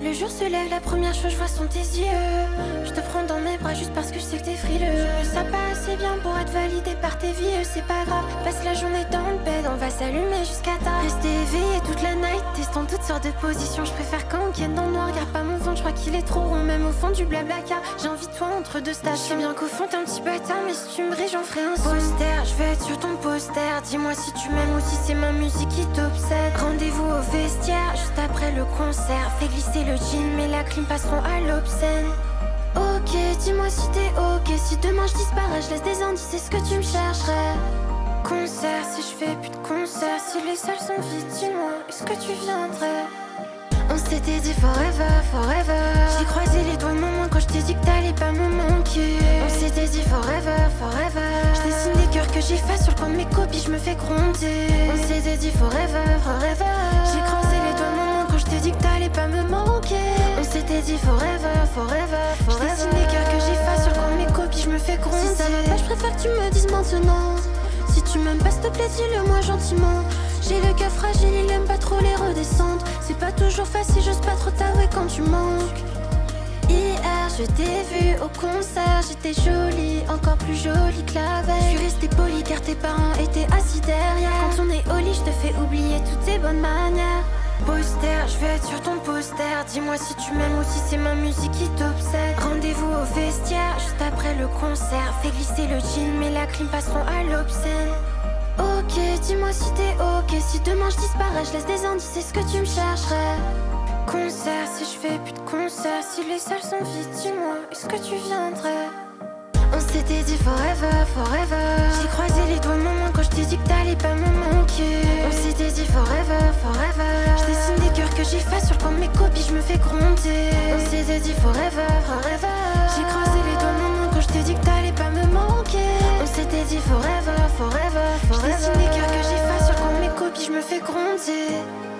Le jour se lève, la première chose je vois sont tes yeux. Je te prends dans mes bras juste parce que je sais que t'es frileux. Je me sens pas assez bien pour être validé par tes vieux. C'est pas grave, passe la journée dans le bed, on va s'allumer jusqu'à tard. Rester éveillé toute la night, testant toutes sortes de positions. Je préfère quand on ken dans le noir, regarde pas mon ventre, je crois qu'il est trop rond. Même au fond du blabla car j'ai envie de toi entre deux stages. Je sais bien qu'au fond t'es un petit bâtard, mais si tu me brilles j'en ferai un poster. Je vais être sur ton poster, dis-moi si tu m'aimes ou si c'est ma musique qui t'obsède. Rendez-vous au vestiaire, juste après le concert. Fais glisser le jean, mais la clim passeront à l'obscène. Ok, dis-moi si t'es ok. Si demain je disparais, je laisse des indices, est-ce que tu me chercherais? Concert, si je fais plus de concert, si les salles sont vides, dis-moi, est-ce que tu viendrais? On s'était dit forever, forever. J'ai croisé les doigts de mon main quand je t'ai dit que t'allais pas me manquer. On s'était dit forever, forever. Je dessine des cœurs que j'efface sur le coin de mes copies, je me fais gronder. On s'était dit forever, forever. J'ai croisé les doigts de mon main quand je t'ai dit que t'allais pas me manquer. On s'était dit forever, forever, forever. Je dessine des cœurs que j'efface sur le coin de mes copies, je me fais gronder. Si ça va pas, je préfère que tu me dises maintenant. Si tu m'aimes pas, s'il te plaît, dis-le moi gentiment. J'ai le cœur fragile, il aime pas trop les redescentes. C'est pas toujours facile, j'ose pas trop t'avouer quand tu manques. Hier, je t'ai vu au concert, j'étais jolie, encore plus jolie que la veille. Je suis restée polie car tes parents étaient assis derrière. Quand on est au lit, je te fais oublier toutes tes bonnes manières. Poster, je vais être sur ton poster. Dis-moi si tu m'aimes ou si c'est ma musique qui t'obsède. Rendez-vous au vestiaire, juste après le concert. Fais glisser le jean, mais la clim passeront à l'obscène. Ok, dis-moi si t'es ok. Si demain je disparais, je laisse des indices, est-ce que tu me chercherais? Concert, si je fais plus de concert, si les salles sont vides, dis-moi, est-ce que tu viendrais? On s'était dit forever, forever. J'ai croisé les doigts de mon main quand je t'ai dit que t'allais pas me manquer. On s'était dit forever, forever. Je dessine des cœurs que j'efface sur le coin de mes copies, je me fais gronder. On s'était dit forever, forever. J'ai croisé les doigts de mon main quand je t'ai dit que t'allais pas me manquer. On s'était dit forever, forever, forever. Je dessine des cœurs que j'efface sur le coin de mes copies, je me fais gronder.